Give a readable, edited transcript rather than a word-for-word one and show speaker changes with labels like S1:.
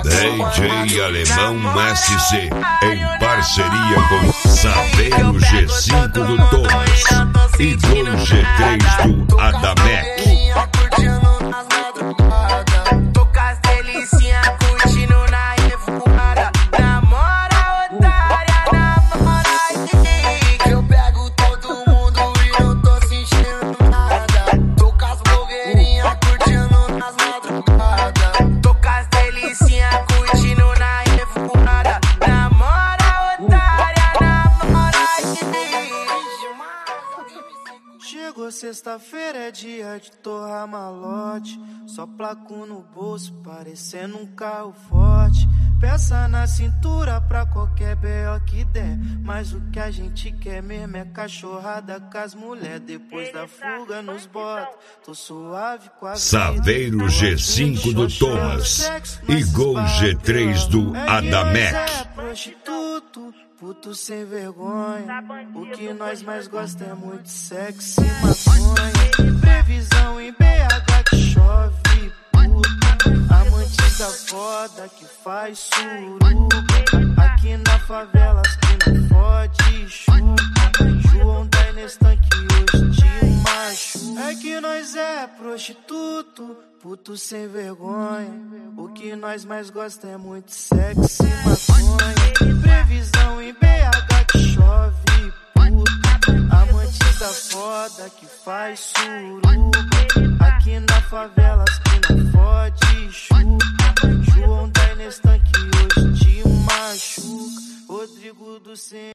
S1: DJ Alemão SC, em parceria com Saveiro G5 do Thomas e Gol G3 do Adamec.
S2: Chegou sexta-feira, é dia de torrar malote. Só placo no bolso, parecendo um carro forte. Peça na cintura pra qualquer B.O. que der. Mas o que a gente quer mesmo é cachorrada com as mulher. Depois da fuga nos bota, tô suave com a vida.
S1: Saveiro G5 do Thomas e Gol G3 do Adamec.
S2: Prostituto, puto sem vergonha. O que nós mais gosta é muito sexo e maconha. Previsão em BH que chove, puta. Amantes da foda que faz suruba. Aqui na favela as que não fode chupa. João da Inestan que hoje te machuca. É que nós é prostituto, puto sem vergonha. O que nós mais gosta é muito sexo e maconha. Previsão em BH que chove, puta. Amantes da foda que faz suruba. Aqui na favela as que não fode chupa. João da Inestan que hoje te machuca. Rodrigo do Centro.